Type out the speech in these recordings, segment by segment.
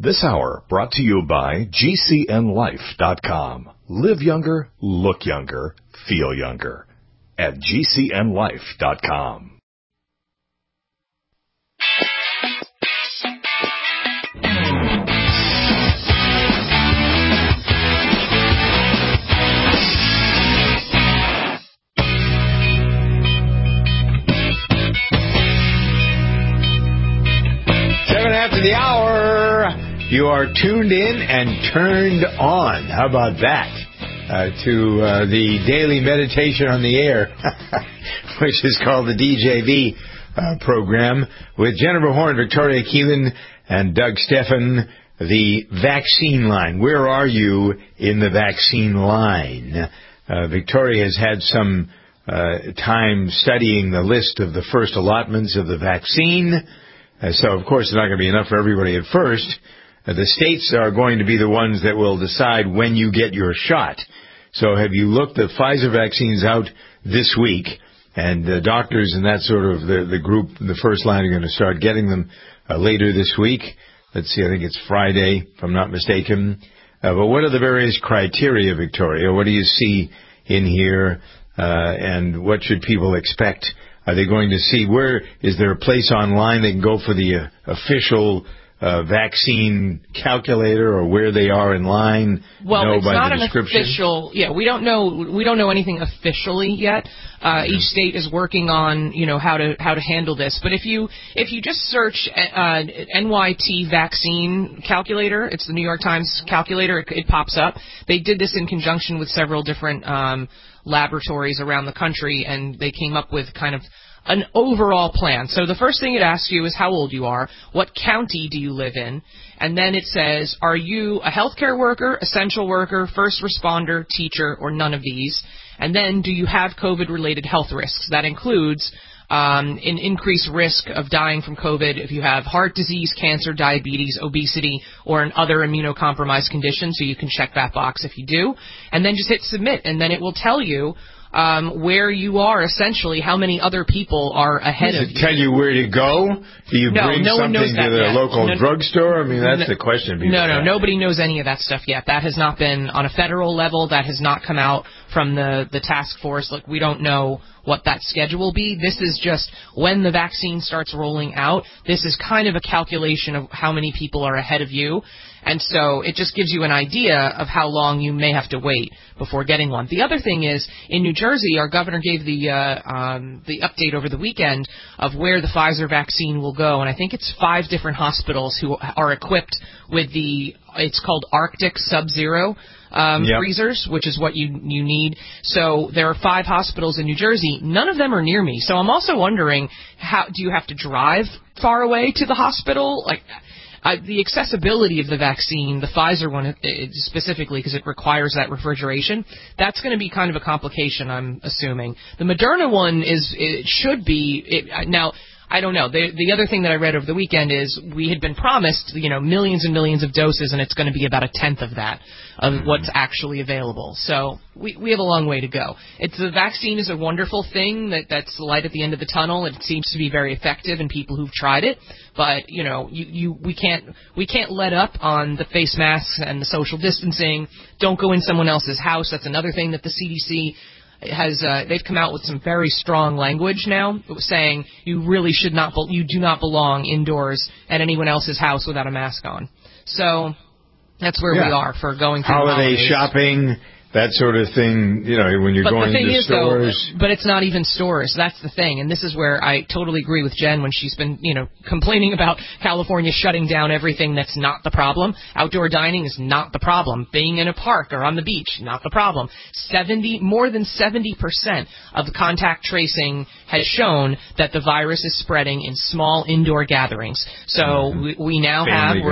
This hour brought to you by GCNLife.com. Live younger, look younger, feel younger at GCNLife.com. After the hour, you are tuned in and turned on. How about that? To the daily meditation on the air, which is called the DJV program, with Jennifer Horn, Victoria Keelan, and Doug Steffen. The vaccine line. Where are you in the vaccine line? Victoria has had some time studying the list of the first allotments of the vaccine. So, of course, it's not going to be enough for everybody at first. The states are going to be the ones that will decide when you get your shot. So have you looked? The Pfizer vaccine's out this week, and the doctors and that sort of the group, the first line, are going to start getting them later this week. Let's see, I think it's Friday, if I'm not mistaken. But what are the various criteria, Victoria? What do you see in here, and what should people expect? Are they going to see is there a place online they can go for the official vaccine calculator, or where they are in line? Well, it's by not the an description? official. Yeah, we don't know anything officially yet. Each state is working on how to handle this. But if you just search NYT vaccine calculator, it's the New York Times calculator. It pops up. They did this in conjunction with several different laboratories around the country, and they came up with kind of an overall plan. So the first thing it asks you is how old you are, what county do you live in, and then it says, are you a healthcare worker, essential worker, first responder, teacher, or none of these? And then do you have COVID-related health risks? That includes an increased risk of dying from COVID if you have heart disease, cancer, diabetes, obesity, or an other immunocompromised condition, so you can check that box if you do. And then just hit submit, and then it will tell you where you are, essentially, how many other people are ahead of you. Does it tell you where to go? Do you bring something to the local drugstore? I mean, that's the question. No, nobody knows any of that stuff yet. That has not been on a federal level. That has not come out from the task force. Look, we don't know what that schedule will be. This is just when the vaccine starts rolling out. This is kind of a calculation of how many people are ahead of you. And so it just gives you an idea of how long you may have to wait before getting one. The other thing is, in New Jersey, our governor gave the update over the weekend of where the Pfizer vaccine will go, and I think it's 5 different hospitals who are equipped with it's called Arctic Sub-Zero freezers, which is what you need. So there are 5 hospitals in New Jersey. None of them are near me. So I'm also wondering, do you have to drive far away to the hospital? The accessibility of the vaccine, the Pfizer one specifically, because it requires that refrigeration, that's going to be kind of a complication, I'm assuming. The Moderna one should be. Now, I don't know. The other thing that I read over the weekend is we had been promised, millions and millions of doses, and it's going to be about 1/10 of that, of what's actually available. So we have a long way to go. The vaccine is a wonderful thing that's the light at the end of the tunnel. It seems to be very effective in people who've tried it, but we can't let up on the face masks and the social distancing. Don't go in someone else's house. That's another thing that the CDC they've come out with some very strong language now, saying you do not belong indoors at anyone else's house without a mask on. So that's where we are for going through holiday shopping, that sort of thing, when you're going to stores. But it's not even stores. That's the thing. And this is where I totally agree with Jen when she's been, complaining about California shutting down everything. That's not the problem. Outdoor dining is not the problem. Being in a park or on the beach, not the problem. More than 70% of the contact tracing has shown that the virus is spreading in small indoor gatherings. So we now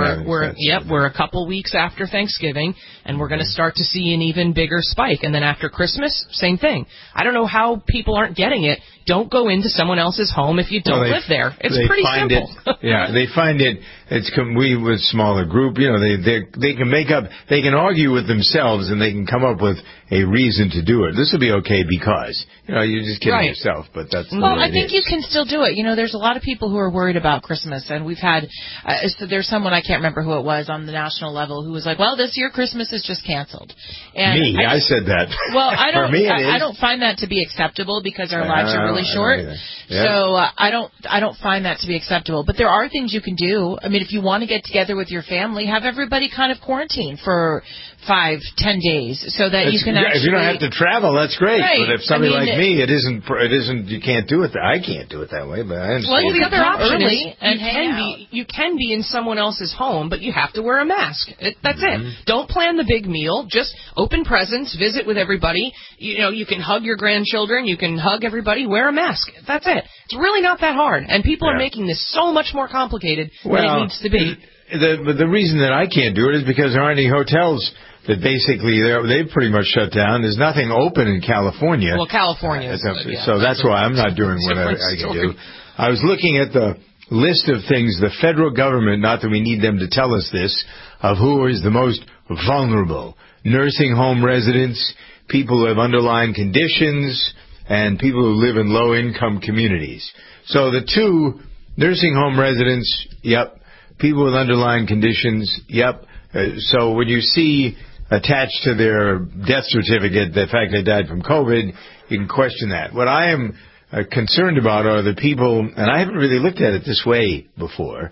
we're a couple weeks after Thanksgiving, and we're going to start to see an even bigger spike. And then after Christmas, same thing. I don't know how people aren't getting it. Don't go into someone else's home if you don't live there. It's pretty simple. They find it we with smaller group, they can argue with themselves and they can come up with a reason to do it. This will be okay because, you're just kidding yourself, but that's the Well, way I think you can still do it. There's a lot of people who are worried about Christmas, and we've had, so there's someone, I can't remember who it was on the national level, who was like, well, this year Christmas is just canceled. And I said that. Well, I don't, For me, I don't find that to be acceptable because our lives are really short. Yeah. So I don't find that to be acceptable. But there are things you can do. I mean, if you want to get together with your family, have everybody kind of quarantine for 5-10 days so that you can actually. If you don't have to travel, that's great. Right. But if somebody like me, it isn't. You can't do it. I can't do it that way. But I understand. Well, the other option early is you can be in someone else's home, but you have to wear a mask. That's it. Don't plan the big meal. Just open presents, visit with everybody. You can hug your grandchildren. You can hug everybody. Wear a mask. That's it. It's really not that hard. And people are making this so much more complicated than it needs to be. The reason that I can't do it is because there aren't any hotels that basically they've pretty much shut down. There's nothing open in California. Well, California is so that's why I'm not doing what I can do. I was looking at the list of things the federal government, not that we need them to tell us this, of who is the most vulnerable. Nursing home residents, people who have underlying conditions, and people who live in low-income communities. So the two, nursing home residents, yep. People with underlying conditions, yep. So when you see attached to their death certificate the fact they died from COVID, you can question that. What I am concerned about are the people, and I haven't really looked at it this way before,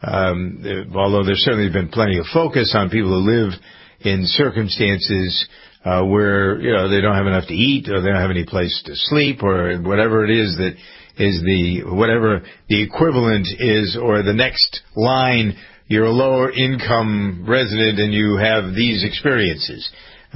although there's certainly been plenty of focus on people who live in circumstances where they don't have enough to eat, or they don't have any place to sleep, or whatever it is that is whatever the equivalent is, or the next line. You're a lower income resident and you have these experiences,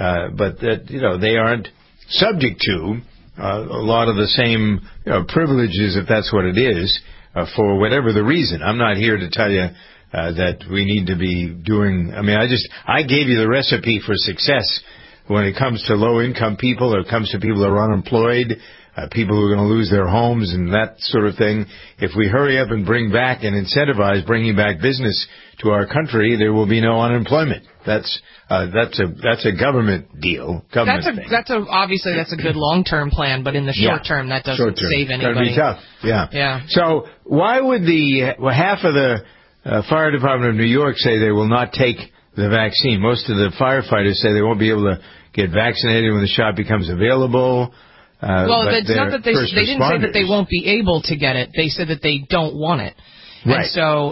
but that they aren't subject to a lot of the same privileges, if that's what it is, for whatever the reason. I'm not here to tell you that we need to be doing. I mean, I gave you the recipe for success when it comes to low income people, or it comes to people who are unemployed, people who are going to lose their homes and that sort of thing. If we hurry up and bring back and incentivize bringing back business to our country, there will be no unemployment. That's a government deal. Obviously that's a good long-term plan, but in the short term that doesn't save anybody. That'd be tough. Yeah. So why would half of the fire department of New York say they will not take the vaccine? Most of the firefighters say they won't be able to get vaccinated when the shot becomes available. Well, it's not that they didn't say that they won't be able to get it. They said that they don't want it. Right. And so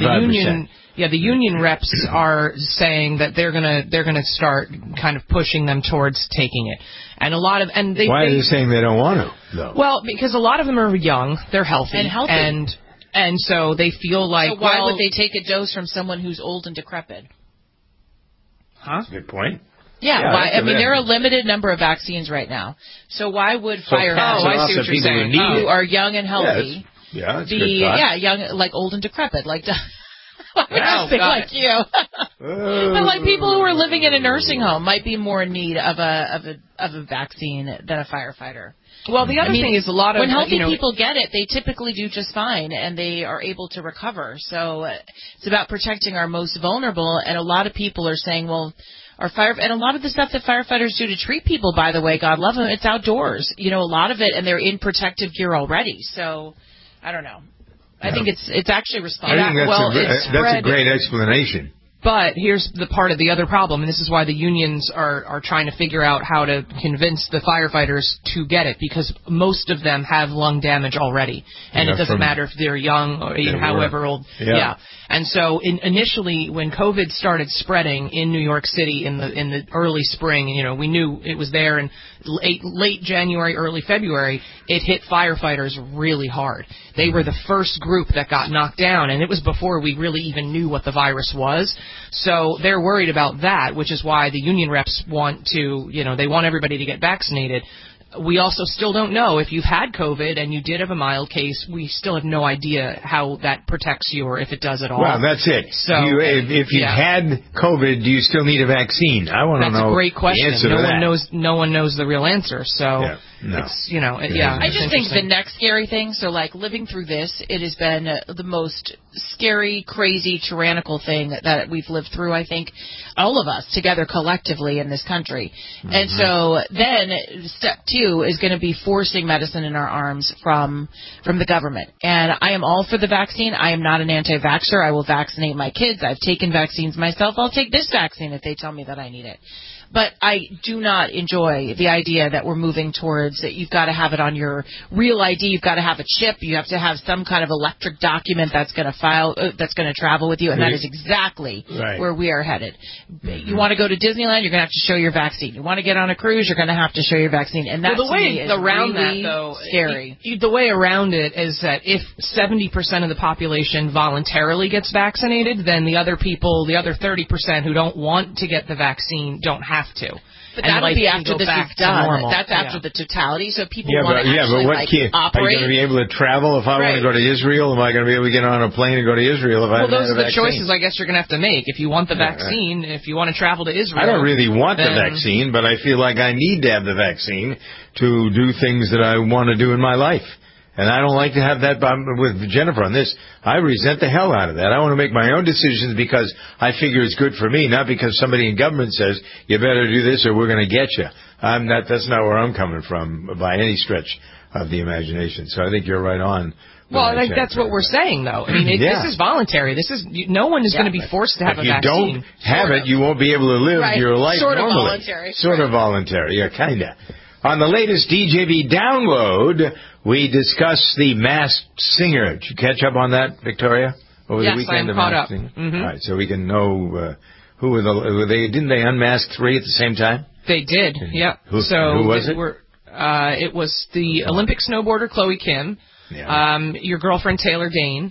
the union reps are saying that they're gonna start kind of pushing them towards taking it. And why are they saying they don't want to, though? Well, because a lot of them are young, they're healthy, and so they feel like. So why would they take a dose from someone who's old and decrepit? Huh? That's a good point. Yeah, I mean, there are a limited number of vaccines right now. So why would firefighters I see what you're saying. who are young and healthy young, like old and decrepit, like like you. But like people who are living in a nursing home might be more in need of a vaccine than a firefighter. Well, the other thing is when healthy people get it, they typically do just fine, and they are able to recover. So it's about protecting our most vulnerable, and a lot of people are saying, well, and a lot of the stuff that firefighters do to treat people, by the way, God love them, it's outdoors. A lot of it, and they're in protective gear already. So, I don't know. I think it's actually responsible. I think that's a great explanation. But here's the other problem, and this is why the unions are trying to figure out how to convince the firefighters to get it, because most of them have lung damage already, and it doesn't matter if they're young or however old. Yeah. And so initially, when COVID started spreading in New York City in the early spring, we knew it was there, and late January, early February, it hit firefighters really hard. They were the first group that got knocked down, and it was before we really even knew what the virus was. So they're worried about that, which is why the union reps want to, they want everybody to get vaccinated. We also still don't know if you've had COVID and you did have a mild case. We still have no idea how that protects you or if it does at all. Well, that's it. So if you've had COVID, do you still need a vaccine? I want to know. That's a great question. The answer to that. No one knows the real answer. So. Yeah. No. It's, yeah. I just think the next scary thing, so like living through this, it has been the most scary, crazy, tyrannical thing that we've lived through, I think, all of us together collectively in this country. Mm-hmm. And so then step 2 is going to be forcing medicine in our arms from the government. And I am all for the vaccine. I am not an anti-vaxxer. I will vaccinate my kids. I've taken vaccines myself. I'll take this vaccine if they tell me that I need it. But I do not enjoy the idea that we're moving towards that you've got to have it on your real ID. You've got to have a chip. You have to have some kind of electric document that's going to travel with you, and that is exactly where we are headed. Mm-hmm. You want to go to Disneyland, you're going to have to show your vaccine. You want to get on a cruise, you're going to have to show your vaccine, and that's the way around really that though scary. The way around it is that if 70% of the population voluntarily gets vaccinated, then the other people, the other 30% who don't want to get the vaccine, don't have to. But that'll be after this is done. That's after the totality, so people want to actually operate. Are you going to be able to travel if I want to go to Israel? Am I going to be able to get on a plane and go to Israel if I have a vaccine? Well, those are the choices I guess you're going to have to make. If you want the vaccine, if you want to travel to Israel. I don't really want the vaccine, but I feel like I need to have the vaccine to do things that I want to do in my life. And I don't like to have that with Jennifer on this. I resent the hell out of that. I want to make my own decisions because I figure it's good for me, not because somebody in government says, you better do this or we're going to get you. That's not where I'm coming from by any stretch of the imagination. So I think you're right on. Well, I think that's what we're saying, though. I mean, this is voluntary. No one is going to be forced to have a vaccine. If you don't have it, you won't be able to live your life normally. Sort of voluntary. Yeah, kind of. On the latest DJB download, we discuss the Masked Singer. Did you catch up on that, Victoria? Over the weekend, I'm caught up. Mm-hmm. All right, so we can know who were they? Didn't they unmask 3 at the same time? They did. Yeah. Who was it? It was the Olympic snowboarder Chloe Kim, your girlfriend Taylor Dane,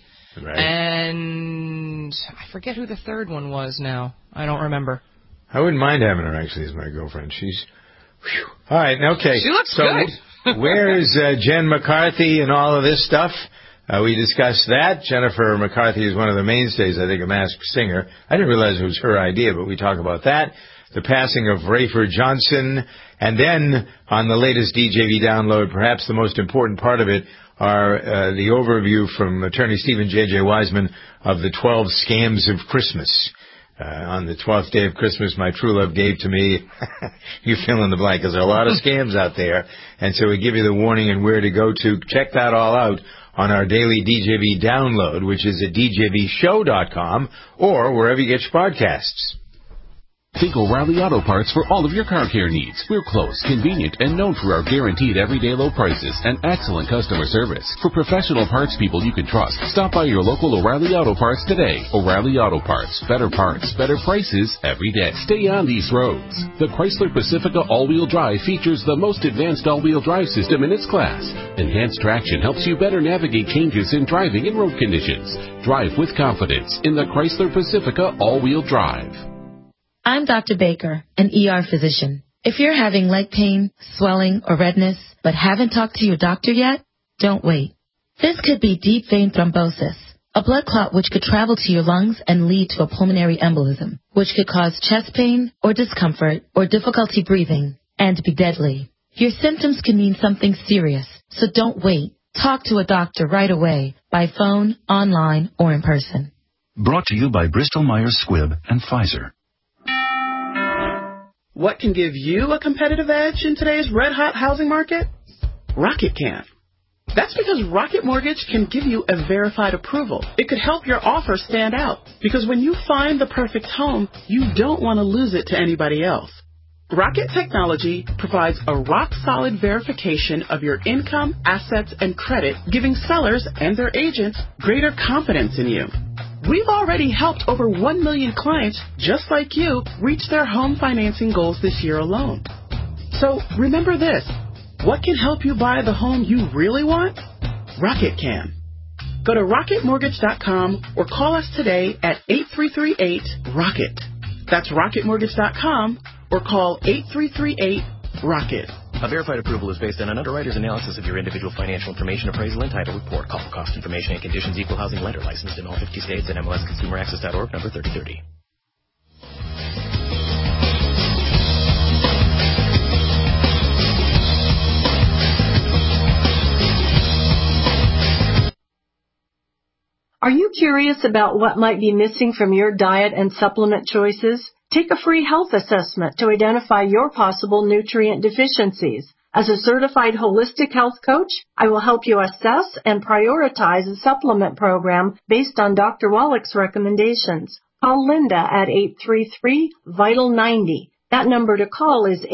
and I forget who the third one was. Now I don't remember. I wouldn't mind having her actually as my girlfriend. She's. Whew. All right, okay. She looks good. Where's Jen McCarthy and all of this stuff? We discussed that. Jennifer McCarthy is one of the mainstays, I think, of Masked Singer. I didn't realize it was her idea, but we talk about that. The passing of Rafer Johnson. And then, on the latest DJV download, perhaps the most important part of it are the overview from attorney Stephen J.J. Wiseman of the 12 scams of Christmas. On the 12th day of Christmas, my true love gave to me. You fill in the blank, because there are a lot of scams out there. And so we give you the warning and where to go to. Check that all out on our daily DJV download, which is at djvshow.com or wherever you get your podcasts. Think O'Reilly Auto Parts for all of your car care needs. We're close, convenient, and known for our guaranteed everyday low prices and excellent customer service. For professional parts people you can trust, stop by your local O'Reilly Auto Parts today. O'Reilly Auto Parts. Better parts, better prices every day. Stay on these roads. The Chrysler Pacifica all-wheel drive features the most advanced all-wheel drive system in its class. Enhanced traction helps you better navigate changes in driving and road conditions. Drive with confidence in the Chrysler Pacifica all-wheel drive. I'm Dr. Baker, an ER physician. If you're having leg pain, swelling, or redness, but haven't talked to your doctor yet, don't wait. This could be deep vein thrombosis, a blood clot which could travel to your lungs and lead to a pulmonary embolism, which could cause chest pain or discomfort or difficulty breathing and be deadly. Your symptoms can mean something serious, so don't wait. Talk to a doctor right away, by phone, online, or in person. Brought to you by Bristol-Myers Squibb and Pfizer. What can give you a competitive edge in today's red-hot housing market? Rocket can. That's because Rocket Mortgage can give you a verified approval. It could help your offer stand out, because when you find the perfect home, you don't want to lose it to anybody else. Rocket Technology provides a rock-solid verification of your income, assets, and credit, giving sellers and their agents greater confidence in you. We've already helped over 1 million clients just like you reach their home financing goals this year alone. So remember this, what can help you buy the home you really want? Rocket can. Go to rocketmortgage.com or call us today at 8338-ROCKET. That's rocketmortgage.com or call 8338-ROCKET. A verified approval is based on an underwriter's analysis of your individual financial information, appraisal, and title report. Call for cost information and conditions. Equal housing lender licensed in all 50 states and MLSConsumerAccess.org, number 3030. Are you curious about what might be missing from your diet and supplement choices? Take a free health assessment to identify your possible nutrient deficiencies. As a certified holistic health coach, I will help you assess and prioritize a supplement program based on Dr. Wallach's recommendations. Call Linda at 833-VITAL-90. That number to call is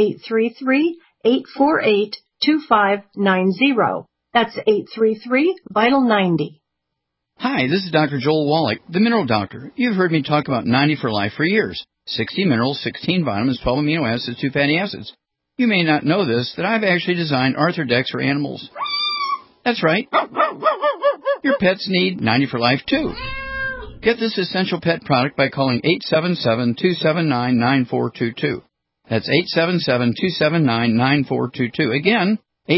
833-848-2590. That's 833-VITAL-90. Hi, this is Dr. Joel Wallach, the Mineral Doctor. You've heard me talk about 90 for Life for years. 60 minerals, 16 vitamins, 12 amino acids, 2 fatty acids. You may not know this, that I've actually designed Arthrodex for animals. That's right. Your pets need 90 for Life, too. Get this essential pet product by calling 877-279-9422. That's 877-279-9422. Again,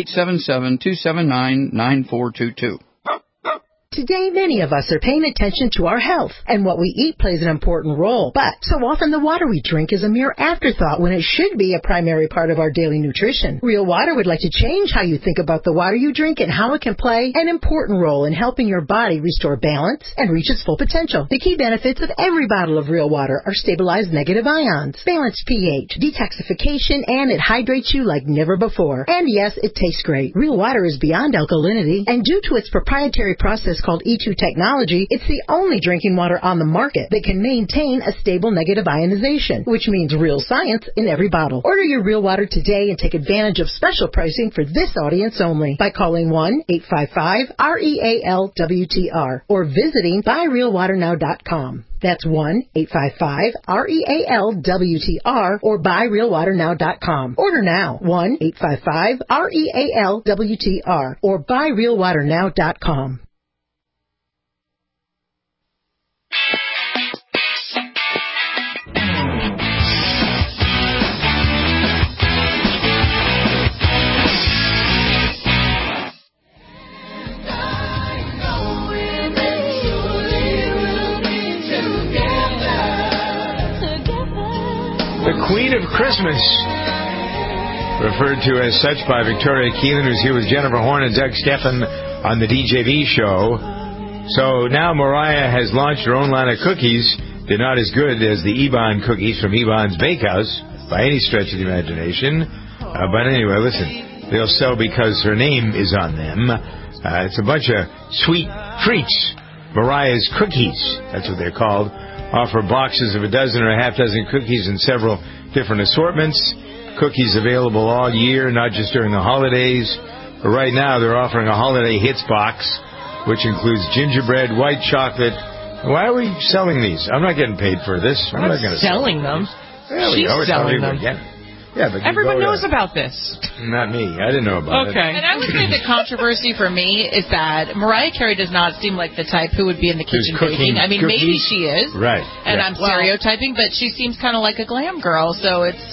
877-279-9422. Today, many of us are paying attention to our health, and what we eat plays an important role. But so often the water we drink is a mere afterthought when it should be a primary part of our daily nutrition. Real Water would like to change how you think about the water you drink and how it can play an important role in helping your body restore balance and reach its full potential. The key benefits of every bottle of Real Water are stabilized negative ions, balanced pH, detoxification, and it hydrates you like never before. And yes, it tastes great. Real Water is beyond alkalinity, and due to its proprietary process called E2 technology, it's the only drinking water on the market that can maintain a stable negative ionization, which means real science in every bottle. Order your Real Water today and take advantage of special pricing for this audience only by calling 1-855-REALWTR or visiting buyrealwaternow.com. That's 1-855-REALWTR or buyrealwaternow.com. Order now. 1-855-REALWTR or buyrealwaternow.com. The Queen of Christmas, referred to as such by Victoria Keelan, who's here with Jennifer Horn and Doug Steffen on the DJV show. So now Mariah has launched her own line of cookies. They're not as good as the Ebon cookies from Ebon's Bakehouse by any stretch of the imagination. But anyway, listen, they'll sell because her name is on them. It's a bunch of sweet treats. Mariah's Cookies, that's what they're called. Offer boxes of a dozen or a half dozen cookies in several different assortments. Cookies available all year, not just during the holidays. But right now, they're offering a holiday hits box, which includes gingerbread, white chocolate. Why are we selling these? I'm not getting paid for this. I'm not going to selling them. She's selling them. Yeah, but everyone knows about this. Not me. I didn't know about it. Okay. And I would say the controversy for me is that Mariah Carey does not seem like the type who would be in the kitchen baking. I mean, maybe she is. Right. And I'm stereotyping, but she seems kind of like a glam girl, so it's,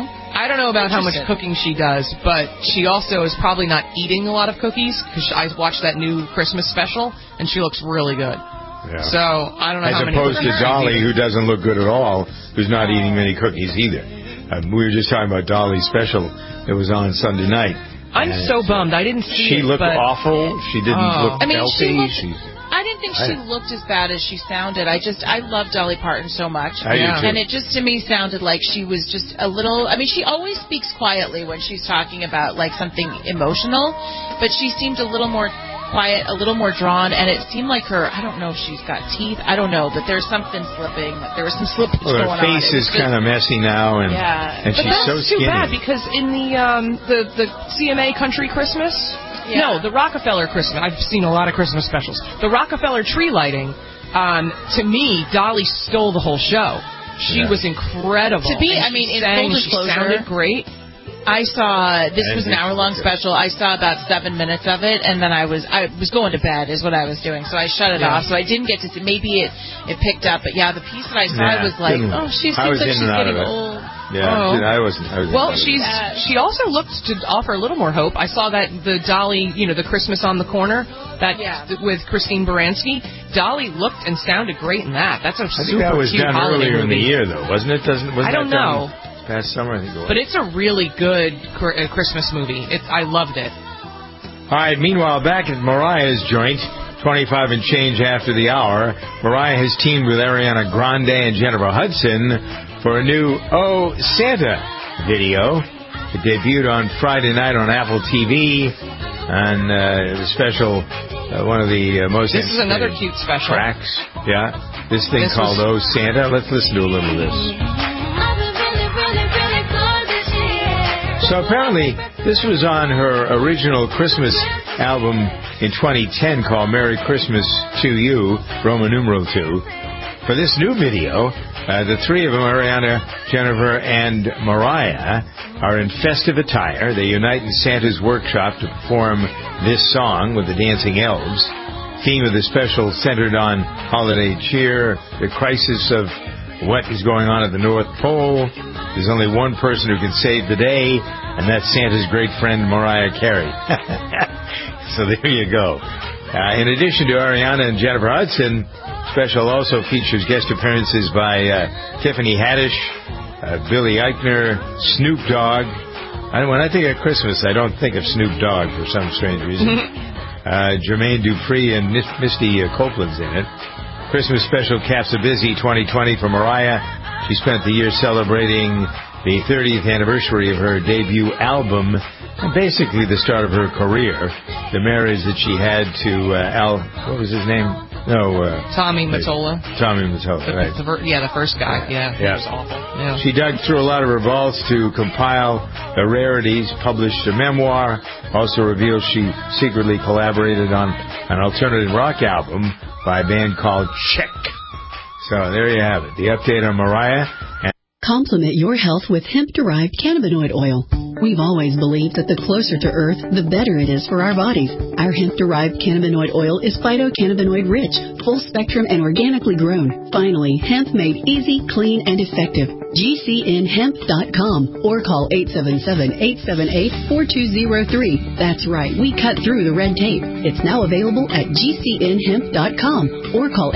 I don't know about how much cooking she does, but she also is probably not eating a lot of cookies, because I watched that new Christmas special, and she looks really good. Yeah. So, I don't know how many. As opposed to Dolly, who doesn't look good at all, who's not eating many cookies either. We were just talking about Dolly's special that was on Sunday night. I'm so bummed. I didn't see She it. looked awful. She didn't look healthy. I didn't think she looked as bad as she sounded. I love Dolly Parton so much. I do too. And it just to me sounded like she was just a little, she always speaks quietly when she's talking about like something emotional, but she seemed a little more quiet, a little more drawn, and it seemed like her, I don't know if she's got teeth, I don't know, but there's something slipping. There was some slippage going on. Her face is kind of messy now, and she's so skinny. But that's too bad, because in the CMA Country Christmas, no, the Rockefeller Christmas, I've seen a lot of Christmas specials. The Rockefeller tree lighting, to me, Dolly stole the whole show. She was incredible. To be, in full disclosure, she sounded great. I saw, this was an hour-long special. I saw about 7 minutes of it, and then I was going to bed is what I was doing, so I shut it off. So I didn't get to see, maybe it picked up, but the piece that I saw was like, she seems like she's getting old. Yeah, I wasn't. Well, she also looked to offer a little more hope. I saw that the Dolly, the Christmas on the Corner, with Christine Baranski. Dolly looked and sounded great in that. That's a super cute holiday movie. I think that was done earlier in the year, though, wasn't it? I don't know. Past summer, I think it was. But it's a really good Christmas movie. I loved it. All right, meanwhile, back at Mariah's joint, 25 and change after the hour. Mariah has teamed with Ariana Grande and Jennifer Hudson for a new Oh Santa video. It debuted on Friday night on Apple TV, and the special, one of the most... This is another cute special. Tracks, yeah. This thing called Oh Santa. Let's listen to a little of this. So apparently, this was on her original Christmas album in 2010 called Merry Christmas to You, Roman numeral 2. For this new video, the three of them, Ariana, Jennifer, and Mariah, are in festive attire. They unite in Santa's workshop to perform this song with the dancing elves. Theme of the special centered on holiday cheer, the crisis of what is going on at the North Pole. There's only one person who can save the day, and that's Santa's great friend, Mariah Carey. So there you go. In addition to Ariana and Jennifer Hudson, special also features guest appearances by Tiffany Haddish, Billy Eichner, Snoop Dogg. When I think of Christmas, I don't think of Snoop Dogg for some strange reason. Jermaine Dupri and Misty Copeland's in it. Christmas special caps a busy 2020 for Mariah. She spent the year celebrating the 30th anniversary of her debut album, and basically the start of her career. The marriage that she had to what was his name? Tommy Mottola. Tommy Mottola, right. The first guy. Yeah. It was awful. Yeah. She dug through a lot of her vaults to compile the rarities, published a memoir, also revealed she secretly collaborated on an alternative rock album by a band called Check. So there you have it. The update on Mariah. Complement your health with hemp-derived cannabinoid oil. We've always believed that the closer to Earth, the better it is for our bodies. Our hemp-derived cannabinoid oil is phytocannabinoid-rich, full-spectrum, and organically grown. Finally, hemp made easy, clean, and effective. GCNhemp.com or call 877-878-4203. That's right, we cut through the red tape. It's now available at GCNhemp.com or call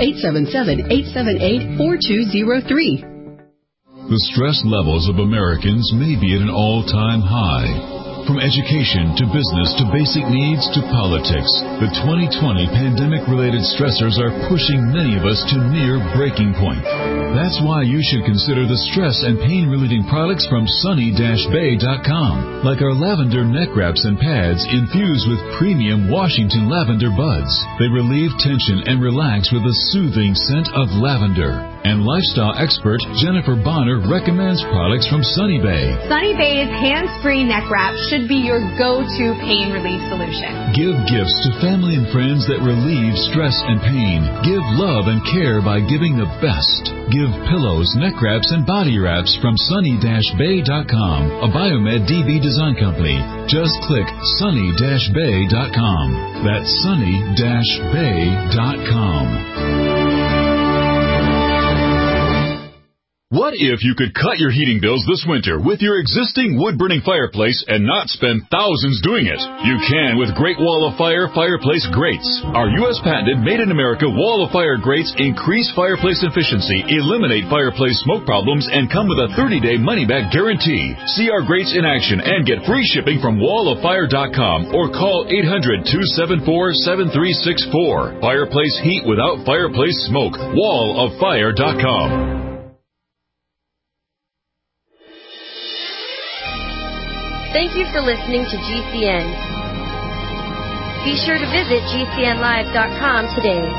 877-878-4203. The stress levels of Americans may be at an all-time high. From education to business to basic needs to politics, the 2020 pandemic-related stressors are pushing many of us to near breaking point. That's why you should consider the stress and pain-relieving products from sunny-bay.com, like our lavender neck wraps and pads infused with premium Washington lavender buds. They relieve tension and relax with a soothing scent of lavender. And lifestyle expert Jennifer Bonner recommends products from Sunny Bay. Sunny Bay's hands-free neck wrap should be your go-to pain relief solution. Give gifts to family and friends that relieve stress and pain. Give love and care by giving the best. Give pillows, neck wraps, and body wraps from sunny-bay.com, a Biomed DB design company. Just click sunny-bay.com. That's sunny-bay.com. What if you could cut your heating bills this winter with your existing wood-burning fireplace and not spend thousands doing it? You can with Great Wall of Fire fireplace grates. Our U.S. patented made-in-America Wall of Fire grates increase fireplace efficiency, eliminate fireplace smoke problems, and come with a 30-day money-back guarantee. See our grates in action and get free shipping from walloffire.com or call 800-274-7364. Fireplace heat without fireplace smoke. walloffire.com. Thank you for listening to GCN. Be sure to visit GCNlive.com today.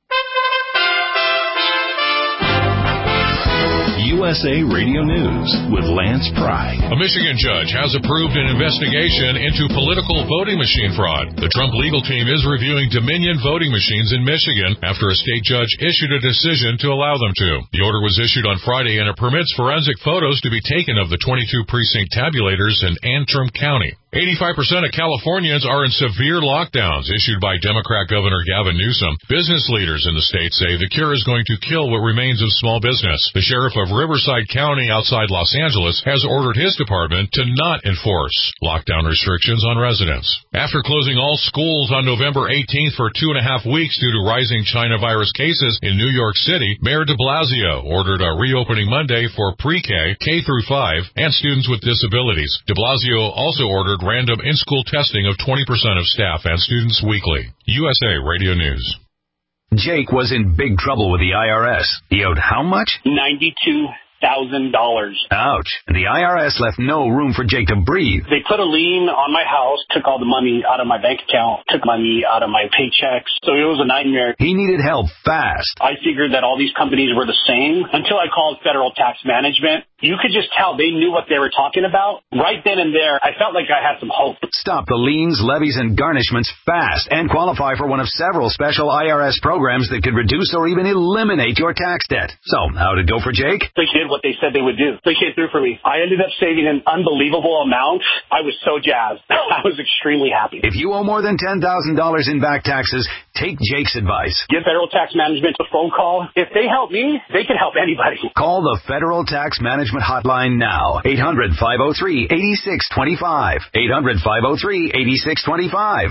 USA Radio News with Lance Pry. A Michigan judge has approved an investigation into political voting machine fraud. The Trump legal team is reviewing Dominion voting machines in Michigan after a state judge issued a decision to allow them to. The order was issued on Friday and it permits forensic photos to be taken of the 22 precinct tabulators in Antrim County. 85% of Californians are in severe lockdowns issued by Democrat Governor Gavin Newsom. Business leaders in the state say the cure is going to kill what remains of small business. The sheriff of Riverside County outside Los Angeles has ordered his department to not enforce lockdown restrictions on residents. After closing all schools on November 18th for 2.5 weeks due to rising China virus cases in New York City, Mayor de Blasio ordered a reopening Monday for pre-K, K through 5, and students with disabilities. De Blasio also ordered random in-school testing of 20% of staff and students weekly. USA Radio News. Jake was in big trouble with the IRS. He owed how much? $92,000. Ouch. The IRS left no room for Jake to breathe. They put a lien on my house, took all the money out of my bank account, took money out of my paychecks. So it was a nightmare. He needed help fast. I figured that all these companies were the same until I called Federal Tax Management. You could just tell they knew what they were talking about. Right then and there, I felt like I had some hope. Stop the liens, levies, and garnishments fast and qualify for one of several special IRS programs that could reduce or even eliminate your tax debt. So, how'd it go for Jake? They did what they said they would do. They came through for me. I ended up saving an unbelievable amount. I was so jazzed. I was extremely happy. If you owe more than $10,000 in back taxes, take Jake's advice. Give Federal Tax Management a phone call. If they help me, they can help anybody. Call the Federal Tax Management hotline now. 800-503-8625. 800-503-8625.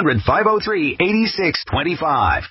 800-503-8625.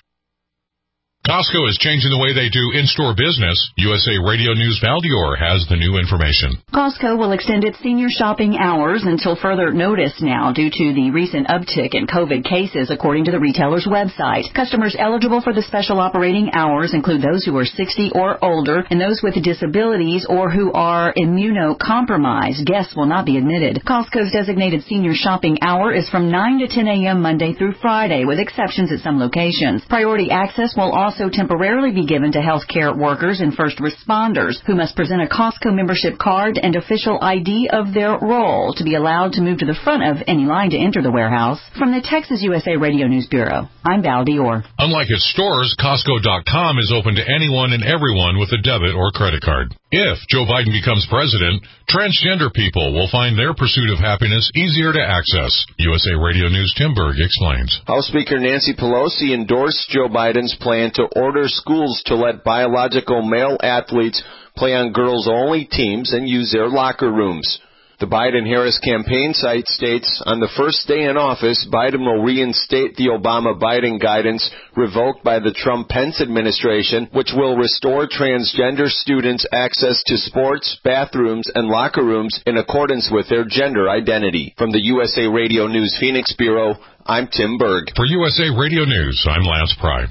Costco is changing the way they do in-store business. USA Radio News Val Dior has the new information. Costco will extend its senior shopping hours until further notice now due to the recent uptick in COVID cases, according to the retailer's website. Customers eligible for the special operating hours include those who are 60 or older and those with disabilities or who are immunocompromised. Guests will not be admitted. Costco's designated senior shopping hour is from 9 to 10 a.m. Monday through Friday, with exceptions at some locations. Priority access will also temporarily be given to healthcare workers and first responders who must present a Costco membership card and official ID of their role to be allowed to move to the front of any line to enter the warehouse. From the Texas USA Radio News Bureau, I'm Val Dior. Unlike its stores, Costco.com is open to anyone and everyone with a debit or credit card. If Joe Biden becomes president, transgender people will find their pursuit of happiness easier to access. USA Radio News' Tim Berg explains. House Speaker Nancy Pelosi endorsed Joe Biden's plan to order schools to let biological male athletes play on girls-only teams and use their locker rooms. The Biden-Harris campaign site states, on the first day in office, Biden will reinstate the Obama-Biden guidance revoked by the Trump-Pence administration, which will restore transgender students access to sports, bathrooms, and locker rooms in accordance with their gender identity. From the USA Radio News Phoenix Bureau, I'm Tim Berg. For USA Radio News, I'm Lance Pry.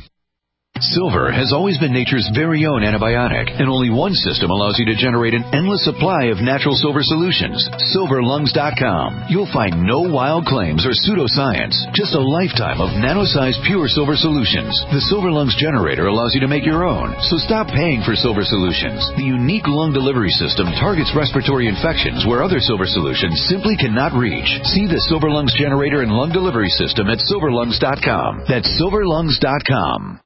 Silver has always been nature's very own antibiotic, and only one system allows you to generate an endless supply of natural silver solutions. SilverLungs.com. You'll find no wild claims or pseudoscience, just a lifetime of nano-sized pure silver solutions. The Silver Lungs generator allows you to make your own, so stop paying for silver solutions. The unique lung delivery system targets respiratory infections where other silver solutions simply cannot reach. See the Silver Lungs generator and lung delivery system at SilverLungs.com. That's SilverLungs.com.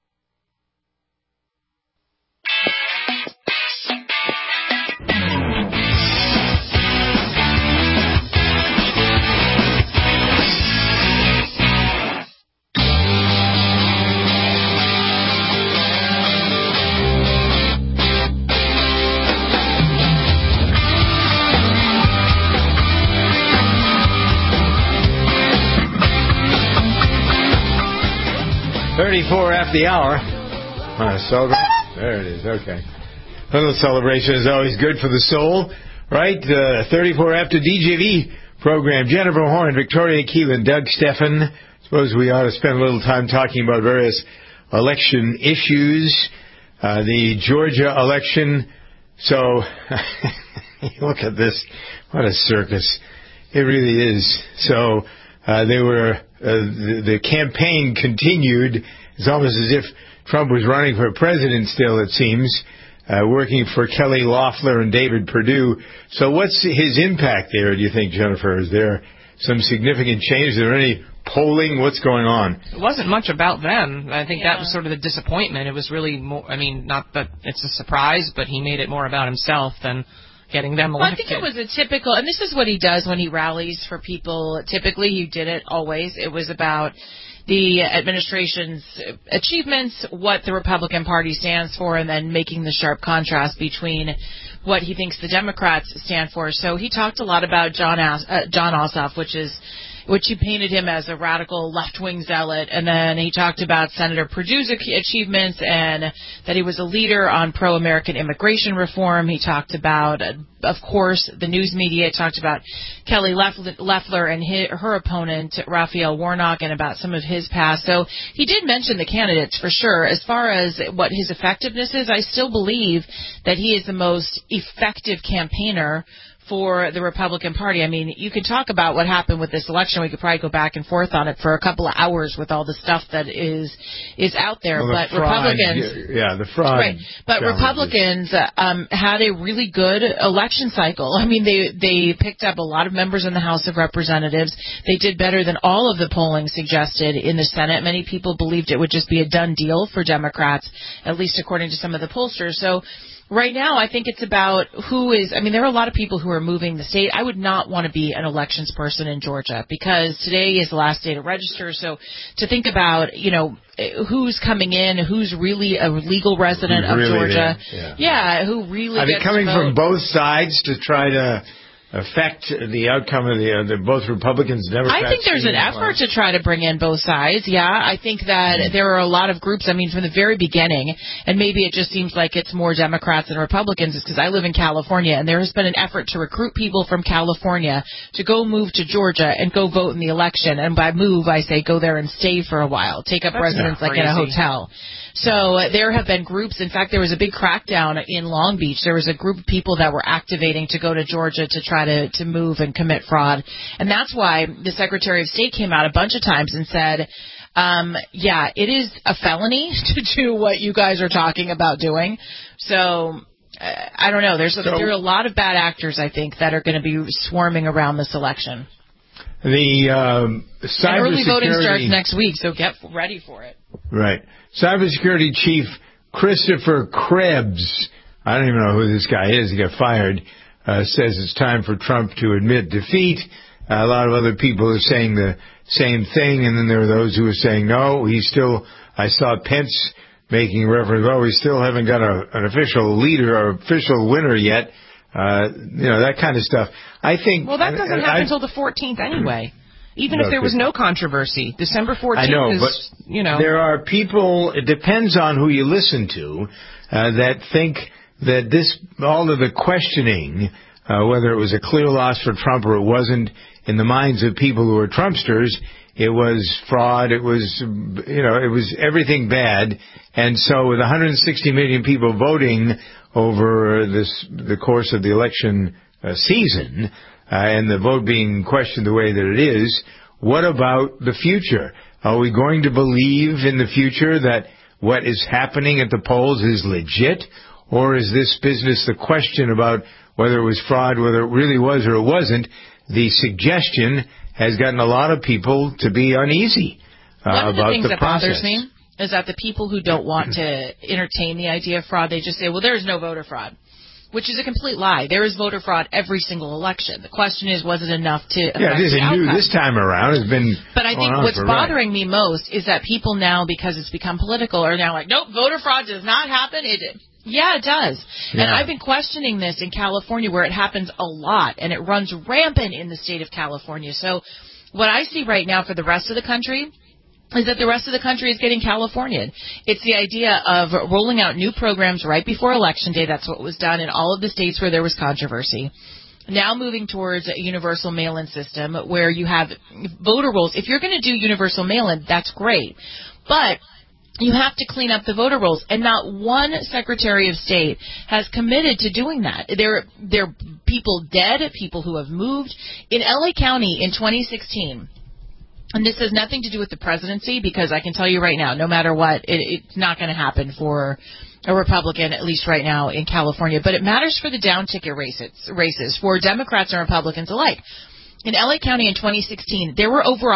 After the hour. There it is. Okay. A little celebration is always good for the soul, right? 34 after DJV program. Jennifer Horn, Victoria Keelan, Doug Steffen. Suppose we ought to spend a little time talking about various election issues. The Georgia election. So, look at this. What a circus. It really is. So, the campaign continued. It's almost as if Trump was running for president still, it seems, working for Kelly Loeffler and David Perdue. So what's his impact there, do you think, Jennifer? Is there some significant change? Is there any polling? What's going on? It wasn't much about them. I think that was sort of the disappointment. It was really more, I mean, not that it's a surprise, but he made it more about himself than getting them elected. Well, I think it was a typical, and this is what he does when he rallies for people. Typically, he did it always. It was about the administration's achievements, what the Republican Party stands for, and then making the sharp contrast between what he thinks the Democrats stand for. So he talked a lot about John Ossoff, which he painted him as a radical left-wing zealot, and then he talked about Senator Perdue's achievements and that he was a leader on pro-American immigration reform. He talked about, of course, the news media. He talked about Kelly Loeffler and her opponent, Raphael Warnock, and about some of his past. So he did mention the candidates for sure. As far as what his effectiveness is, I still believe that he is the most effective campaigner for the Republican Party. I mean, you could talk about what happened with this election. We could probably go back and forth on it for a couple of hours with all the stuff that is out there. Well, but Republicans, the fraud. Right. But challenges. Republicans had a really good election cycle. I mean, they picked up a lot of members in the House of Representatives. They did better than all of the polling suggested in the Senate. Many people believed it would just be a done deal for Democrats, at least according to some of the pollsters. So right now, I think it's about there are a lot of people who are moving the state. I would not want to be an elections person in Georgia because today is the last day to register. So to think about, who's coming in, who's really a legal resident of Georgia. Who really gets coming to vote. From both sides to try to affect the outcome of the both Republicans and Democrats. I think there's an effort to try to bring in both sides. Yeah, I think that there are a lot of groups. I mean, from the very beginning, and maybe it just seems like it's more Democrats than Republicans, is because I live in California, and there has been an effort to recruit people from California to go move to Georgia and go vote in the election. And by move, I say go there and stay for a while, take up residence like in a hotel. So there have been groups. In fact, there was a big crackdown in Long Beach. There was a group of people that were activating to go to Georgia to try to move and commit fraud. And that's why the Secretary of State came out a bunch of times and said, it is a felony to do what you guys are talking about doing. So I don't know. There are a lot of bad actors, I think, that are going to be swarming around this election. The early voting starts next week, so get ready for it. Right. Cybersecurity Chief Christopher Krebs, I don't even know who this guy is, he got fired, says it's time for Trump to admit defeat. A lot of other people are saying the same thing, and then there are those who are saying, no, I saw Pence making reference, we still haven't got an official leader or official winner yet. That kind of stuff. I think. Well, that doesn't happen until the 14th anyway. Even if there was no controversy, December 14th I know, is, but there are people, it depends on who you listen to, that think that all of the questioning, whether it was a clear loss for Trump or it wasn't, in the minds of people who are Trumpsters, it was fraud, it was everything bad. And so with 160 million people voting over the course of the election season, and the vote being questioned the way that it is, what about the future? Are we going to believe in the future that what is happening at the polls is legit? Or is this business the question about whether it was fraud, whether it really was or it wasn't? The suggestion has gotten a lot of people to be uneasy about the process. One of the things that bothers me is that the people who don't want to entertain the idea of fraud, they just say, well, there's no voter fraud. Which is a complete lie. There is voter fraud every single election. The question is, was it enough to affect the outcome? Yeah, it isn't new this time around. It's been But I think what's bothering me most is that people now, because it's become political, are now like, nope, voter fraud does not happen. Yeah, it does. Yeah. And I've been questioning this in California where it happens a lot, and it runs rampant in the state of California. So what I see right now for the rest of the country is that the rest of the country is getting Californian. It's the idea of rolling out new programs right before Election Day. That's what was done in all of the states where there was controversy. Now moving towards a universal mail-in system where you have voter rolls. If you're going to do universal mail-in, that's great. But you have to clean up the voter rolls. And not one Secretary of State has committed to doing that. There are people dead, people who have moved. In L.A. County in 2016, and this has nothing to do with the presidency, because I can tell you right now, no matter what, it's not going to happen for a Republican, at least right now in California. But it matters for the down ticket races for Democrats and Republicans alike. In L.A. County in 2016, there were over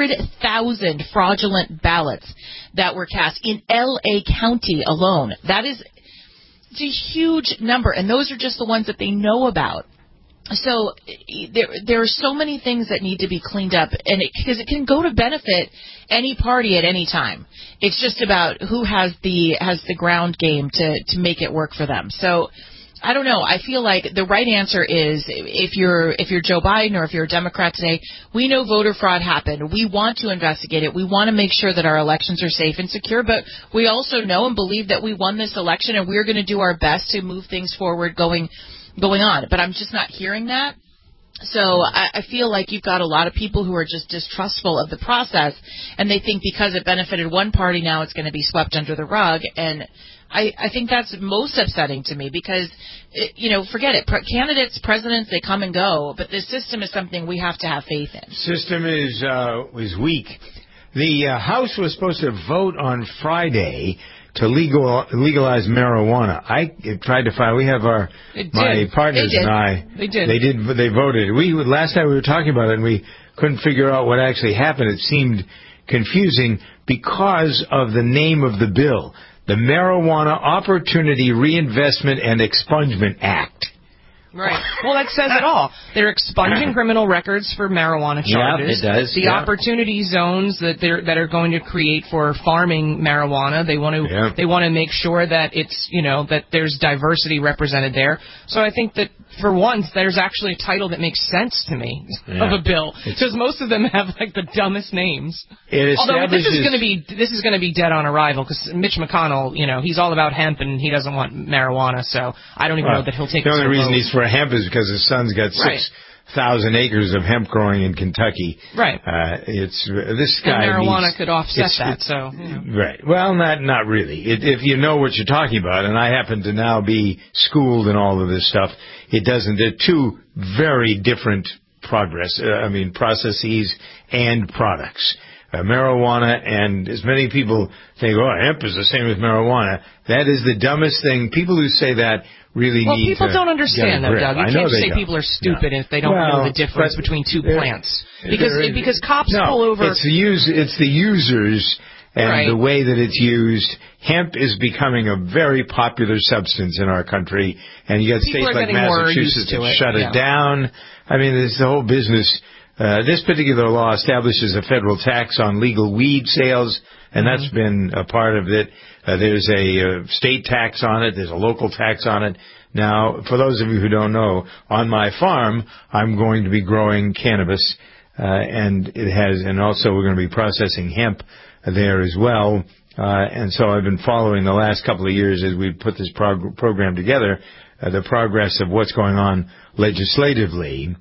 100,000 fraudulent ballots that were cast in L.A. County alone. It's a huge number, and those are just the ones that they know about. So there are so many things that need to be cleaned up, and because it can go to benefit any party at any time. It's just about who has the ground game to make it work for them. So I don't know. I feel like the right answer is if you're Joe Biden or if you're a Democrat today, we know voter fraud happened. We want to investigate it. We want to make sure that our elections are safe and secure, but we also know and believe that we won this election, and we're going to do our best to move things forward going on. But I'm just not hearing that. So I feel like you've got a lot of people who are just distrustful of the process, and they think because it benefited one party, now it's going to be swept under the rug. And I think that's most upsetting to me because, forget it. Candidates, presidents, they come and go, but this system is something we have to have faith in. System is weak. The House was supposed to vote on Friday to legalize marijuana. I tried to find. We have my partners and I. They did. They voted. Last night we were talking about it, and we couldn't figure out what actually happened. It seemed confusing because of the name of the bill, the Marijuana Opportunity Reinvestment and Expungement Act. Right. Well, that says it all. They're expunging criminal records for marijuana charges. Yeah, it does. The opportunity zones that are going to create for farming marijuana. They want to make sure that it's that there's diversity represented there. So I think that for once there's actually a title that makes sense to me of a bill, because most of them have like the dumbest names. Although this is going to be dead on arrival because Mitch McConnell, he's all about hemp and he doesn't want marijuana. So I don't even know that he'll take. The only reason he's for hemp is because his son's got 6,000 acres of hemp growing in Kentucky. Right. This guy. And marijuana could offset that. So. Right. Well, not really. If you know what you're talking about, and I happen to now be schooled in all of this stuff, it doesn't. They're two very different processes and products. Marijuana, and as many people think, hemp is the same as marijuana. That is the dumbest thing. People who say that really need to. Well, people don't understand though, Doug. You can't say people are stupid if they don't know the difference between two plants. Because cops pull over. It's the users and the way that it's used. Hemp is becoming a very popular substance in our country, and you got states like Massachusetts that shut it down. I mean, there's the whole business. This particular law establishes a federal tax on legal weed sales, and that's been a part of it. There's a state tax on it. There's a local tax on it. Now, for those of you who don't know, on my farm, I'm going to be growing cannabis, and also we're going to be processing hemp there as well. And so I've been following the last couple of years as we put this program together, the progress of what's going on legislatively.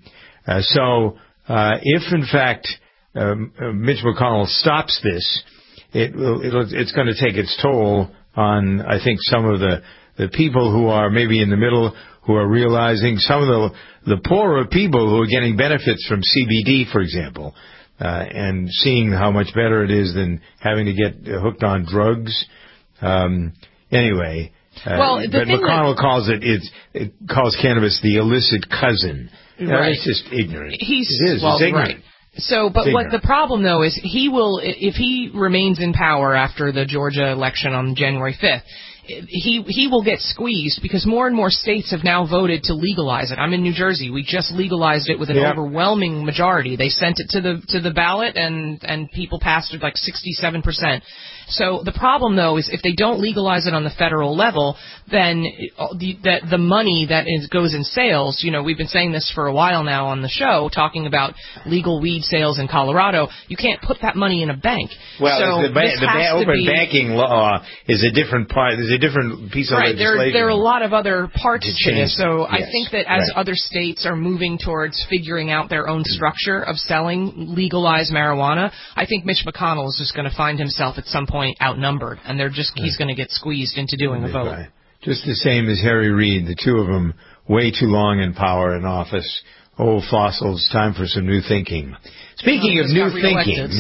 If in fact Mitch McConnell stops this, it's going to take its toll on, I think, some of the people who are maybe in the middle, who are realizing some of the poorer people who are getting benefits from CBD, for example, and seeing how much better it is than having to get hooked on drugs. Anyway, but McConnell calls cannabis the illicit cousin. It's just ignorant. It's ignorant. Right. So, but what the problem though is if he remains in power after the Georgia election on January 5th, he will get squeezed because more and more states have now voted to legalize it. I'm in New Jersey. We just legalized it with an overwhelming majority. They sent it to the ballot and people passed it like 67%. So the problem, though, is if they don't legalize it on the federal level, then the money that goes in sales, we've been saying this for a while now on the show, talking about legal weed sales in Colorado, you can't put that money in a bank. Well, so the open banking law is a different part. There's a different piece of legislation. There are a lot of other parts to this. So I think that as other states are moving towards figuring out their own structure of selling legalized marijuana, I think Mitch McConnell is just going to find himself at some point outnumbered, and he's going to get squeezed into doing a vote. Right. Just the same as Harry Reid, the two of them way too long in power in office. Old fossils, time for some new thinking. Speaking of new thinking,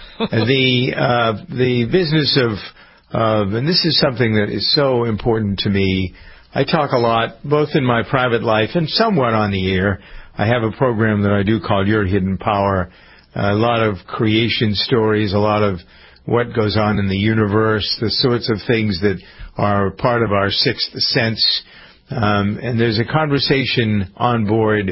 the business of, and this is something that is so important to me. I talk a lot, both in my private life and somewhat on the air. I have a program that I do called Your Hidden Power. A lot of creation stories, a lot of what goes on in the universe, the sorts of things that are part of our sixth sense. And there's a conversation on board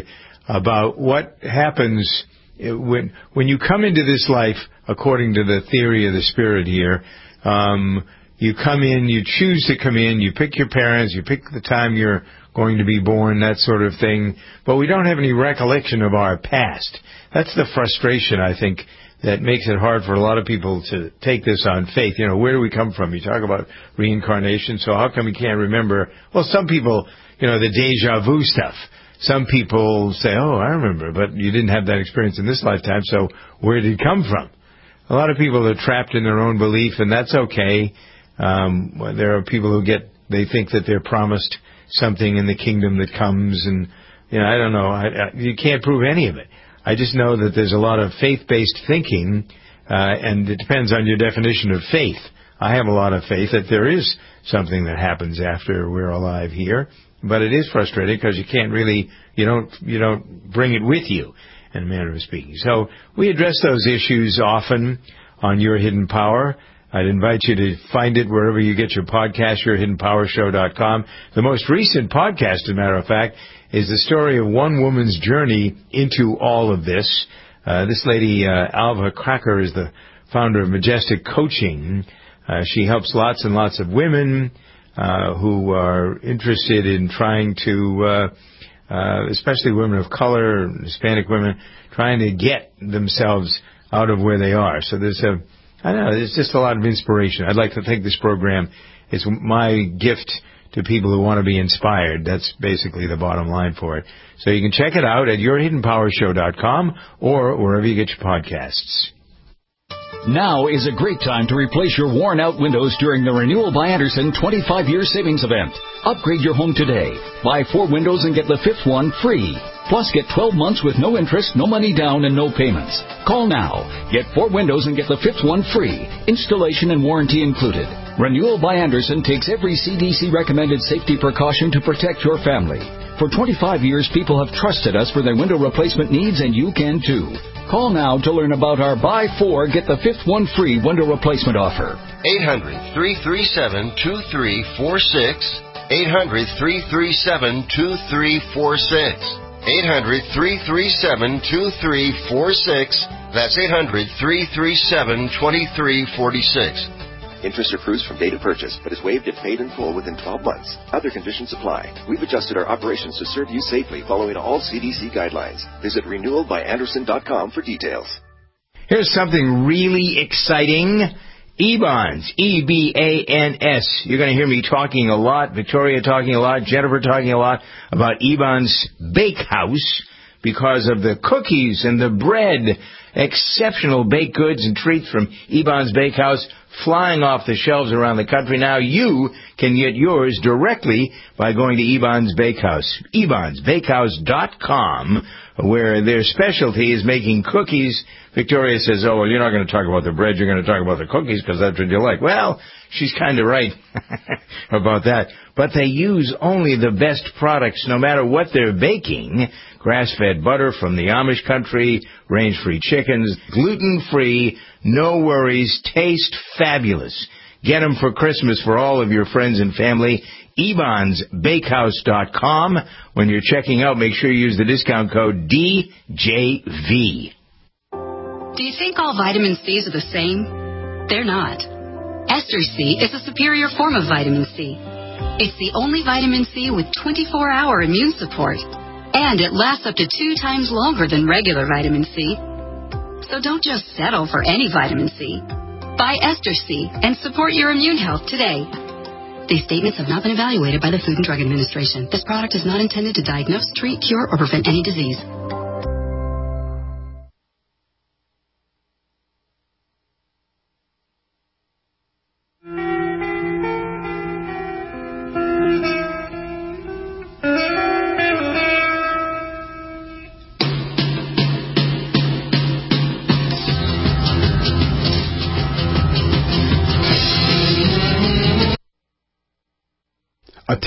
about what happens when you come into this life, according to the theory of the Spirit here. You come in, you choose to come in, you pick your parents, you pick the time you're going to be born, that sort of thing. But we don't have any recollection of our past. That's the frustration, I think, that makes it hard for a lot of people to take this on faith. You know, where do we come from? You talk about reincarnation, so how come we can't remember? Well, some people, you know, the deja vu stuff. Some people say, oh, I remember, but you didn't have that experience in this lifetime, so where did it come from? A lot of people are trapped in their own belief, and that's okay. There are people who they think that they're promised something in the kingdom that comes, and, you know, I don't know. You can't prove any of it. I just know that there's a lot of faith-based thinking, and it depends on your definition of faith. I have a lot of faith that there is something that happens after we're alive here, but it is frustrating because you can't really, you don't bring it with you, in a manner of speaking. So we address those issues often on Your Hidden Power. I'd invite you to find it wherever you get your podcast, yourhiddenpowershow.com. The most recent podcast, as a matter of fact, is the story of one woman's journey into all of this. This lady, Alva Cracker, is the founder of Majestic Coaching. She helps lots and lots of women who are interested in trying to, especially women of color, Hispanic women, trying to get themselves out of where they are. So there's just a lot of inspiration. I'd like to think this program is my gift to people who want to be inspired. That's basically the bottom line for it. So you can check it out at yourhiddenpowershow.com or wherever you get your podcasts. Now is a great time to replace your worn-out windows during the Renewal by Andersen 25-year savings event. Upgrade your home today. Buy 4 windows and get the 5th one free. Plus, get 12 months with no interest, no money down, and no payments. Call now. Get 4 windows and get the 5th one free. Installation and warranty included. Renewal by Andersen takes every CDC-recommended safety precaution to protect your family. For 25 years, people have trusted us for their window replacement needs, and you can too. Call now to learn about our Buy 4, Get the 5th one free window replacement offer. 800-337-2346. 800-337-2346. 800-337-2346. That's 800-337-2346. Interest accrues from date of purchase, but is waived if paid in full within 12 months. Other conditions apply. We've adjusted our operations to serve you safely following all CDC guidelines. Visit renewalbyandersen.com for details. Here's something really exciting. Ebans, E-B-A-N-S. You're going to hear me talking a lot, Victoria talking a lot, Jennifer talking a lot about Ebans Bakehouse because of the cookies and the bread. Exceptional baked goods and treats from Ebans Bakehouse flying off the shelves around the country. Now you can get yours directly by going to Ebans Bakehouse. EbansBakehouse.com, where their specialty is making cookies. Victoria says, oh, well, you're not going to talk about the bread, you're going to talk about the cookies because that's what you like. Well, she's kind of right about that. But they use only the best products no matter what they're baking. Grass-fed butter from the Amish country, range-free chickens, gluten-free, no worries, taste fabulous. Get them for Christmas for all of your friends and family. EbansBakehouse.com. When you're checking out, make sure you use the discount code DJV. Do you think all vitamin C's are the same? They're not. Ester C is a superior form of vitamin C. It's the only vitamin C with 24-hour immune support. And it lasts up to 2 times longer than regular vitamin C. So don't just settle for any vitamin C. Buy Ester C and support your immune health today. These statements have not been evaluated by the Food and Drug Administration. This product is not intended to diagnose, treat, cure, or prevent any disease.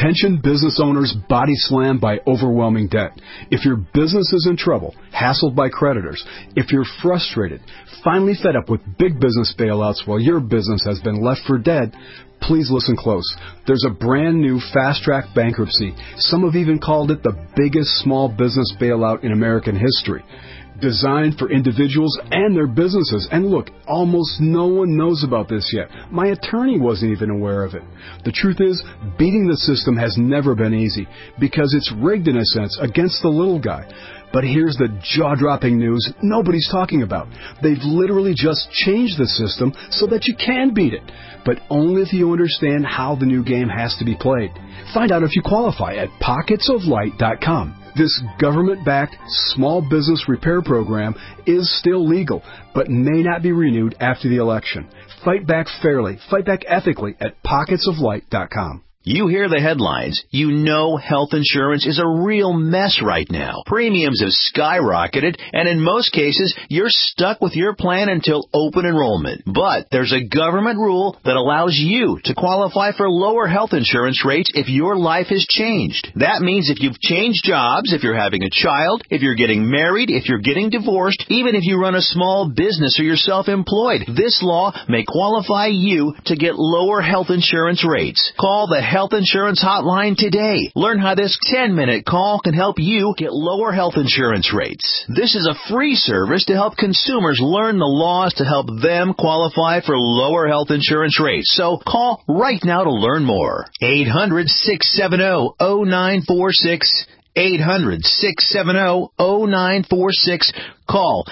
Attention business owners body slammed by overwhelming debt. If your business is in trouble, hassled by creditors, if you're frustrated, finally fed up with big business bailouts while your business has been left for dead, please listen close. There's a brand new fast-track bankruptcy. Some have even called it the biggest small business bailout in American history. Designed for individuals and their businesses. And look, almost no one knows about this yet. My attorney wasn't even aware of it. The truth is, beating the system has never been easy because it's rigged in a sense against the little guy. But here's the jaw-dropping news nobody's talking about. They've literally just changed the system so that you can beat it, but only if you understand how the new game has to be played. Find out if you qualify at pocketsoflight.com. This government-backed small business repair program is still legal, but may not be renewed after the election. Fight back fairly, fight back ethically at pocketsoflight.com. You hear the headlines. You know health insurance is a real mess right now. Premiums have skyrocketed, and in most cases, you're stuck with your plan until open enrollment. But there's a government rule that allows you to qualify for lower health insurance rates if your life has changed. That means if you've changed jobs, if you're having a child, if you're getting married, if you're getting divorced, even if you run a small business or you're self-employed, this law may qualify you to get lower health insurance rates. Call the Health Insurance Hotline today. Learn how this 10-minute call can help you get lower health insurance rates. This is a free service to help consumers learn the laws to help them qualify for lower health insurance rates. So call right now to learn more. 800-670-0946. 800-670-0946. Call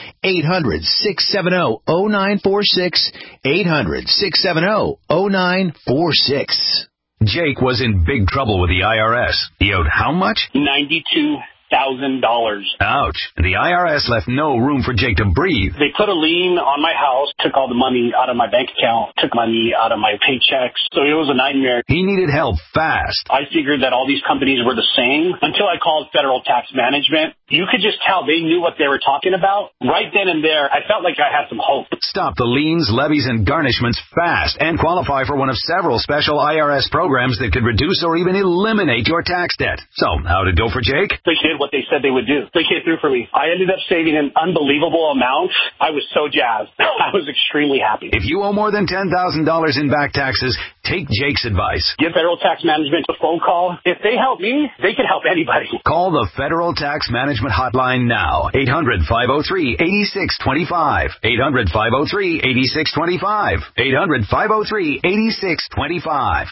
800-670-0946. 800-670-0946. Jake was in big trouble with the IRS. He owed how much? $92,000. Ouch. The IRS left no room for Jake to breathe. They put a lien on my house, took all the money out of my bank account, took money out of my paychecks. So it was a nightmare. He needed help fast. I figured that all these companies were the same until I called Federal Tax Management. You could just tell they knew what they were talking about. Right then and there, I felt like I had some hope. Stop the liens, levies, and garnishments fast and qualify for one of several special IRS programs that could reduce or even eliminate your tax debt. So, how'd it go for Jake? They did what they said they would do. They came through for me. I ended up saving an unbelievable amount. I was so jazzed. I was extremely happy. If you owe more than $10,000 in back taxes, take Jake's advice. Give Federal Tax Management a phone call. If they help me, they can help anybody. Call the Federal Tax Management Hotline now. 800-503-8625. 800-503-8625. 800-503-8625.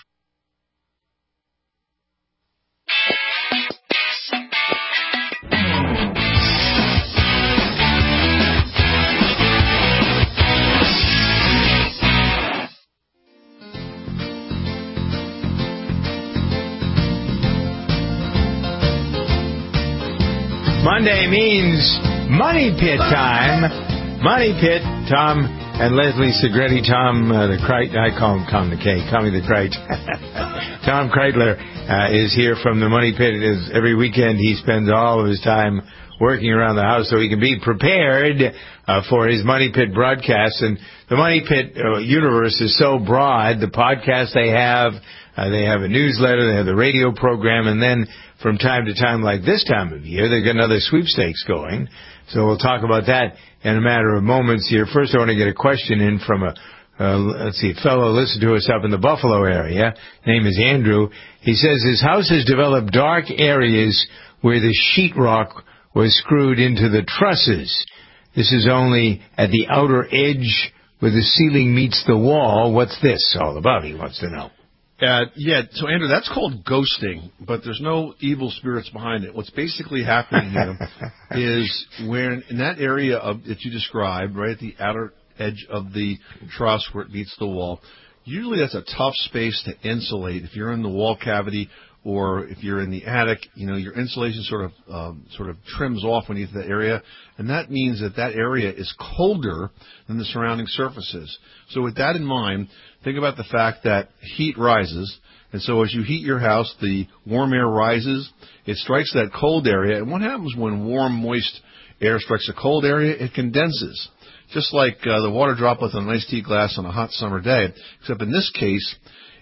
Monday means Money Pit time. Money Pit, Tom and Leslie Segretti. Tom the Kreit, I call him Tom the K. Call me the Kreit. Tom Kreitler is here from the Money Pit. It is every weekend he spends all of his time working around the house so he can be prepared for his Money Pit broadcasts. And the Money Pit universe is so broad. The podcast they have a newsletter, they have the radio program, and then from time to time, like this time of year, they've got another sweepstakes going. So we'll talk about that in a matter of moments here. First, I want to get a question in from a fellow listener to us up in the Buffalo area. Name is Andrew. He says his house has developed dark areas where the sheetrock was screwed into the trusses. This is only at the outer edge where the ceiling meets the wall. What's this all about? He wants to know. So Andrew, that's called ghosting, but there's no evil spirits behind it. What's basically happening here is when in that area that you described, right at the outer edge of the truss where it meets the wall, usually that's a tough space to insulate. If you're in the wall cavity or if you're in the attic, your insulation sort of trims off when you get to that area, and that means that area is colder than the surrounding surfaces. So with that in mind, think about the fact that heat rises, and so as you heat your house, the warm air rises, it strikes that cold area, and what happens when warm, moist air strikes a cold area? It condenses, just like the water droplet on an iced tea glass on a hot summer day, except in this case,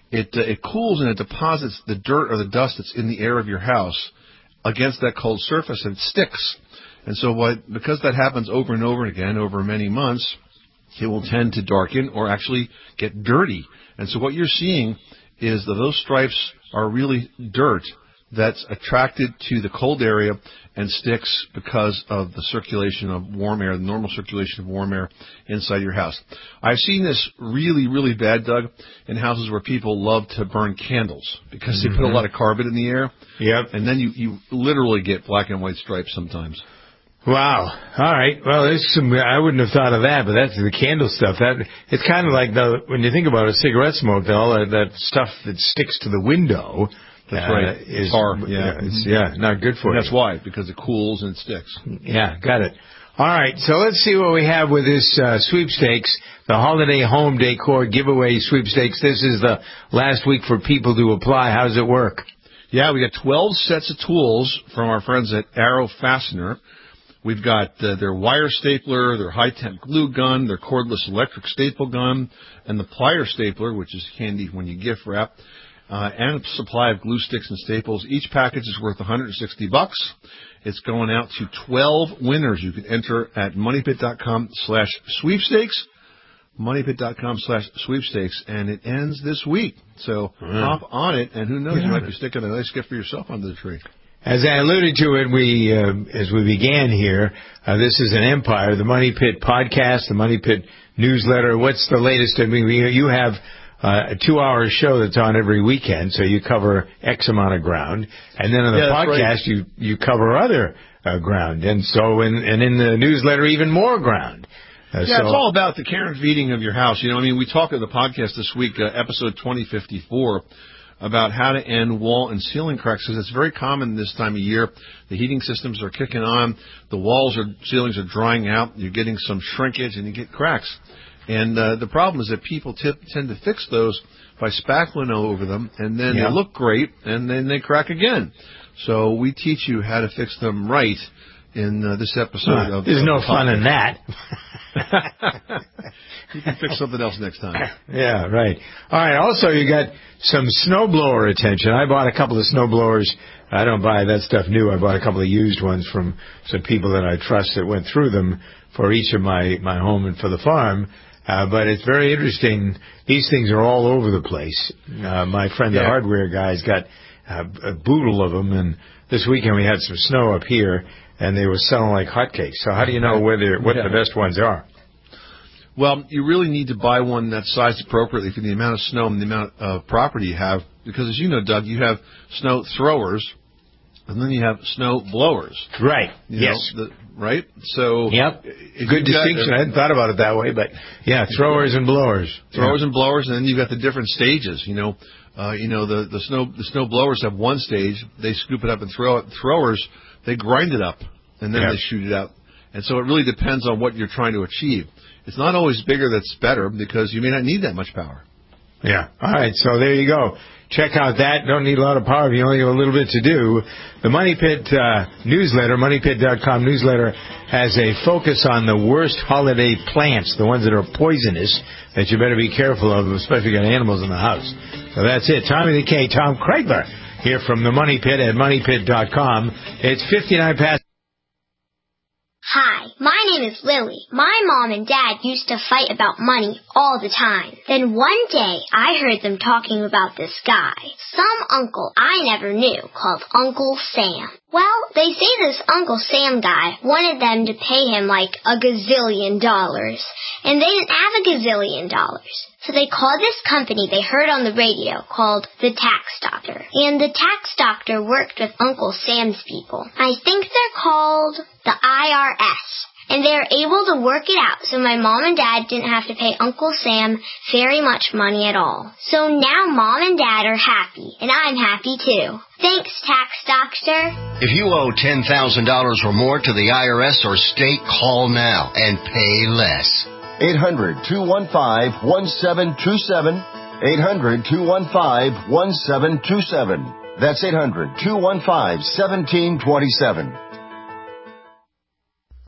it cools and it deposits the dirt or the dust that's in the air of your house against that cold surface, and it sticks. And so because that happens over and over again over many months, it will tend to darken or actually get dirty. And so what you're seeing is that those stripes are really dirt that's attracted to the cold area and sticks because of the circulation of warm air, the normal circulation of warm air inside your house. I've seen this really, really bad, Doug, in houses where people love to burn candles because they put a lot of carbon in the air. Yep. And then you literally get black and white stripes sometimes. Wow. All right. Well, I wouldn't have thought of that, but that's the candle stuff. It's kind of like when you think about a cigarette smoke, all that stuff that sticks to the window. That's right. Is tar. It's not good for you. That's why, because it cools and it sticks. Yeah, got it. All right, so let's see what we have with this sweepstakes, the Holiday Home Decor Giveaway Sweepstakes. This is the last week for people to apply. How does it work? Yeah, we got 12 sets of tools from our friends at Arrow Fastener. We've got their wire stapler, their high-temp glue gun, their cordless electric staple gun, and the plier stapler, which is handy when you gift wrap. And a supply of glue sticks and staples. Each package is worth $160. It's going out to 12 winners. You can enter at moneypit.com/sweepstakes, moneypit.com/sweepstakes, and it ends this week. So hop on it, and who knows, you might be sticking a nice gift for yourself under the tree. As I alluded to it, as we began here, this is an empire, the Money Pit podcast, the Money Pit newsletter. What's the latest? I mean, you have a 2-hour show that's on every weekend, so you cover X amount of ground. And then on the podcast, right, you cover other ground. And so in the newsletter, even more ground. It's all about the care and feeding of your house. We talk in the podcast this week, episode 2054, about how to end wall and ceiling cracks, because it's very common this time of year. The heating systems are kicking on. The ceilings are drying out. You're getting some shrinkage, and you get cracks. And the problem is that people tend to fix those by spackling over them, and then they look great, and then they crack again. So we teach you how to fix them right in this episode of There's no fun in that. You can fix something else next time. Yeah, right. All right, also you got some snowblower attention. I bought a couple of snowblowers. I don't buy that stuff new. I bought a couple of used ones from some people that I trust that went through them for each of my home and for the farm. But it's very interesting. These things are all over the place. My friend, the hardware guy's got a boodle of them, and this weekend we had some snow up here, and they were selling like hotcakes. So how do you know what the best ones are? Well, you really need to buy one that's sized appropriately for the amount of snow and the amount of property you have, because as you know, Doug, you have snow throwers, and then you have snow blowers. Right. Yes. Right? So. Yep. Good distinction. I hadn't thought about it that way, but throwers and blowers. Throwers and blowers, and then you've got the different stages. The snow blowers have one stage. They scoop it up and throw it. Throwers, they grind it up, and then they shoot it out. And so it really depends on what you're trying to achieve. It's not always bigger that's better, because you may not need that much power. Yeah. All right. So there you go. Check out that. Don't need a lot of power if you only have a little bit to do. The Money Pit newsletter, moneypit.com newsletter, has a focus on the worst holiday plants, the ones that are poisonous, that you better be careful of, especially if you got animals in the house. So that's it. Tommy the K, Tom Kraeutler, here from the Money Pit at moneypit.com. It's 59 past. Hi, my name is Lily. My mom and dad used to fight about money all the time. Then one day, I heard them talking about this guy, some uncle I never knew, called Uncle Sam. Well, they say this Uncle Sam guy wanted them to pay him like $1 gazillion, and they didn't have $1 gazillion. So they called this company they heard on the radio called the Tax Doctor. And the Tax Doctor worked with Uncle Sam's people. I think they're called the IRS. And they were able to work it out so my mom and dad didn't have to pay Uncle Sam very much money at all. So now mom and dad are happy, and I'm happy too. Thanks, Tax Doctor. If you owe $10,000 or more to the IRS or state, call now and pay less. 800-215-1727. 800-215-1727. That's 800-215-1727.